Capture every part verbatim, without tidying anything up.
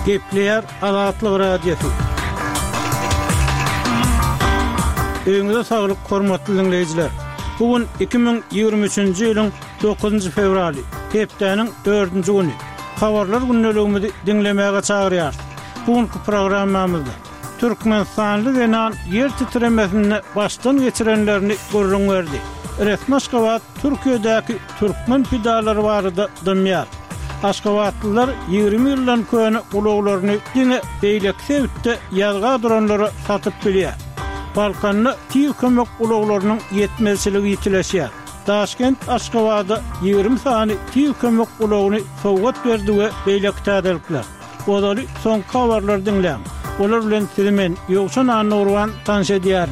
Gepleyer Azatlyk Radiosu. Öňüňizde saglyk, hormatly dinleyijiler. Bugün iki bin ýygrimi üçinji ýylyň dokuzynjy fevraly, hepdeniň dördünji güni. Habarlar günneligimizi dinlemäge çagyrýar. Bugünkü programmamyzda Türkmenistanly denan yer titremesini baştan geçirenlerini görüň berdi. Resmi Aşgabat Türkiýedäki türkmen pidalary barada dymýar. Aşgabatlylar ýygrimi ýyldan köni ulaglaryny diňe beýlek sebitde ýazga duranlara satyp bilýär. Balkanny tiýi kömek ulaglarynyň ýetmezçiligi ýitileşýär. Taşkent Aşgabada ýygrimi sany tiýi kömek ulagyny sowgat berdi we beýlek täzelikler. Olary soňky habarlar dinleýän. Olar bilen sizimen ýokşan anurwan tanış edýär.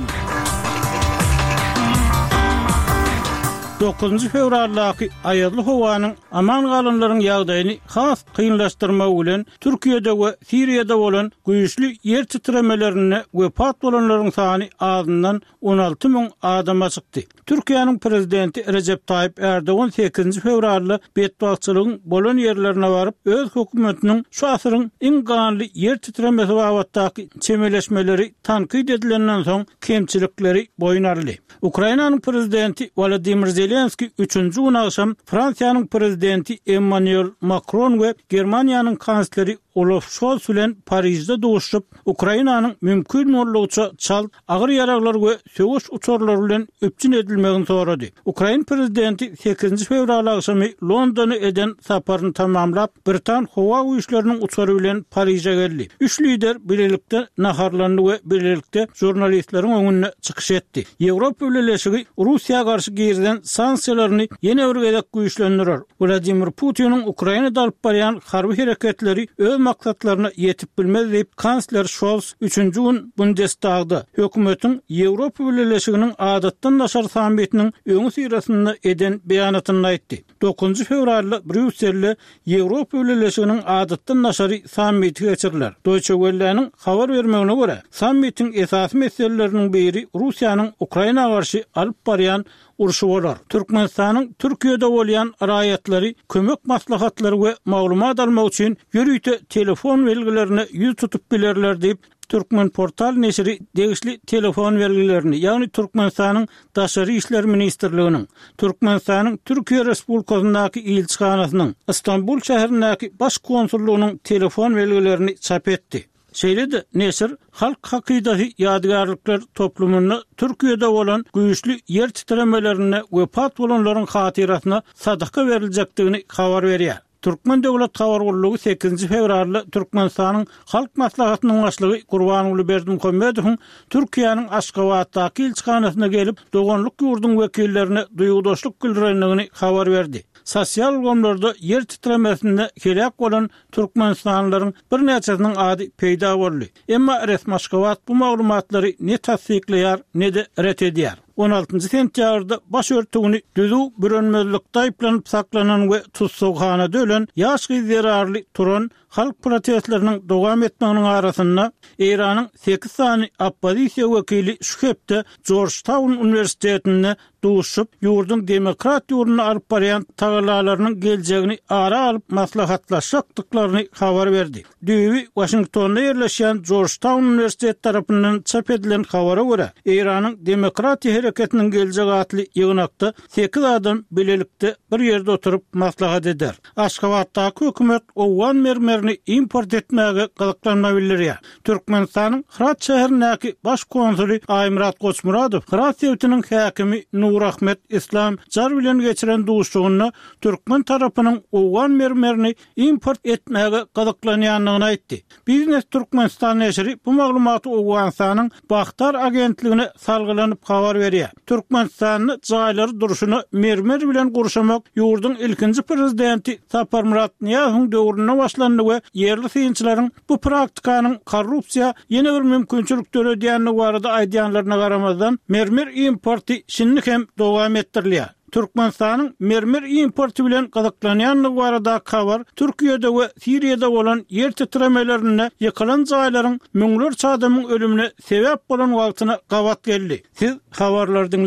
dokuzynjy fevraldaky aýadly howanyň aman galanlaryň ýagdaýyny has kynlaşdyrmak bilen Türkiýede we Siriýede bolan güýçli ýer titremelerini wepat bolanlaryň sany azyndan on alty ming adama çykdy. Türkiýanyň prezidenti Recep Tayyip Erdoğan sekizinji fevralda bedbagçylygyň bolan ýerlerine baryp öz hökümetiniň şu asyryň iň ganly yer titremesi wagtdaky çemeleşmeleri tankyd edilenden soň kemçilikleri boýnarly. Ukrainanyň prezidenti Volodymyr Zelenski üçünjü gün akşam Fransiýanyň prezidenti Emmanuel Macron we Germaniýanyň kansleri Olaf Scholz bilen Parisde duşup Ukrainanyň mümkin bolýança çal agyr ýaraglar we söwüş uçurlary bilen öpçün edilmegini sorady. Ukraina prezidenti sekizinji fevral akşamy Londony eden saparyny tamamlap Britan howa güýçleriniň uçury bilen Paris'e geldi. Üç lider birlikde naharlandy we birlikde jurnalistleriň öňüne çykyş etdi. Ýewropa Birleşigi Russiýa garşy giyirden sanksiýalaryny ýene örgedek güýçlendirer. Vladimir Putin'in Ukrainada alyp barýan harby hereketleri öz maksatlaryna ýetip bilmez diýip kansler Scholz üçünjü gün Bundestagda hökümetiň Ýewropa Birleşiginiň adatdan naşar sammitiniň öňü sirasynda eden beýanatyny aýtdy. dokuzynjy fevralda Brüsselde Ýewropa Birleşiginiň adatdan naşary sammiti geçiriler. Deutsche Welle'niň habar bermegine görä, sammitiň esasy meseleleriniň biri Russiýanyň Ukraina garşy alyp barýan urşu bolar. Türkmenistanyň Türkiýede bolýan raýatlary kömek maslahatlary we maglumat almak üçin ýürüýte telefon belgilerini ýüz tutup bilerler diýip Türkmen portal neşri degişli telefon belgilerini, ýagny Türkmenistanyň daşary işler ministrliginiň, Türkmenistanyň Türkiýe Respublikasyndaky elçixanasynyň, Istanbul şäherindäki baş konsullugynyň telefon belgilerini çap etdi. Şeýledi neşir halk hakydaty ýadgarlyklar toplumyny Türkiýede bolan güýçli yer titremelerini wepat bolanlaryň hatirasyna sadaka beriljakdygyny habar berýär. Türkmen Döwlet Habargullugy sekizinji fevralda Türkmenistanyň halk maslahatynyň başlygy Gurbanyň Berdimuhammedowyň Türkiýanyň Aşgabatdaky elçixanasyna gelip doganlyk ýurduň wekillerine duýgudaşlyk bildirendigini habar berdi. Sosial gomlarda yer titremesinde kelek bolan Türkmenistanlylaryň bir näçesiniň ady peýda boldy. Emma resmi Aşgabat bu maglumatlary ne tasdikleýär, ne de ret edýär. on altynjy sentýarda baş örtügini düzü bürünmezlikde aýplanyp saklanan we tutsukhanada ölen ýaşky zerarly turan halk protestleriniň dowam etmeginiň arasynda Iranyň sekiz sany oppozisiýa wekili şu hepde Georgetown Universitetinde duşup ýurdun demokrat ýurduny alyp barýan tagalalarynyň geljegini ara alyp maslahatlaşykdyklaryny habar berdi. Düýbi Washingtonda ýerleşýän Georgetown Universitet tarapyndan çap edilen habara görä, Iranyň demokratiýa hereketiniň geljegi atly ýygnakda sekiz adam bilelikde bir ýerde oturup maslahat eder. Aşgabatdaky hökümet owan mermerini import etmäge gylyklanma bildirýär. Türkmenistanyň Hırat şäherindäki baş konsuly Aýmurat Goçmuradov Hırat döwletiniň häkimi Nur Ahmet İslam jar bilen geçiren duşugyny Türkmen tarapynyň owan mermerini import etmäge gylyklanýanlygyny aýtdy. Biznes Türkmenistan neşri bu maglumaty Owgansanyň Bakhtar agentligine salgylanyp habar berýär. Türkmenistanyň jaýlary duruşuny mermer bilen gurşamak ýurdun ilkinji prezidenti Sapar Murat Niýazowyň döwrüne başlandy we yerli synçylaryň bu praktikanyň korrupsiýa ýene bir mümkinçilik töredýänligi barada aýdýanlaryna garamazdan mermer importy şinlik hem dowam etdirilýär. Türkmenistanyň mermer importy bilen gazaklanýanlygy barada habar Türkiýede we Siriýede bolan yer titremelerini ýykylan jaýlaryň müňlerçe adamyň ölümine sebäp bolan wagtyna gawat geldi. Siz habarlardan